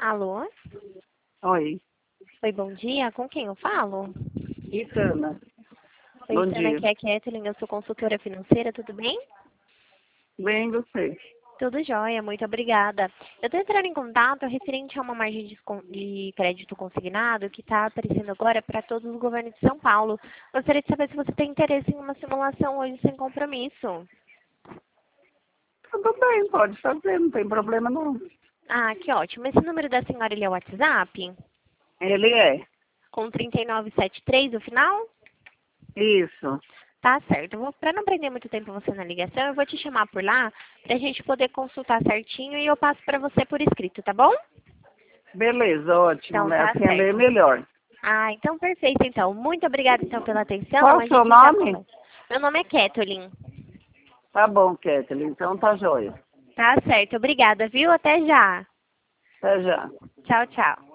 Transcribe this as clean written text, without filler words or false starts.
Alô? Oi, Oi, bom dia. Com quem eu falo? Itana. Oi, Bom Sana, dia. aqui é a Kathleen, eu sou consultora financeira, tudo bem? Bem, você? Tudo jóia, muito obrigada. Eu estou entrando em contato referente a uma margem de crédito consignado que está aparecendo agora para todos os governos de São Paulo. Gostaria de saber se você tem interesse em uma simulação hoje sem compromisso. Tudo bem, pode fazer, não tem problema não. Ah, que ótimo. Esse número da senhora, ele é o WhatsApp? Ele é. Com 3973 no final? Isso. Tá certo. Para não prender muito tempo você na ligação, eu vou te chamar por lá para a gente poder consultar certinho e eu passo para você por escrito, tá bom? Beleza, ótimo, Então né? tá Assim é bem certo. melhor. Ah, então perfeito então. Muito obrigada então pela atenção. Qual A o seu gente já nome? conversa. Meu nome é Kathleen. Tá bom, Kathleen, então tá jóia. Tá certo. Obrigada, viu? Até já. Até já. Tchau, tchau.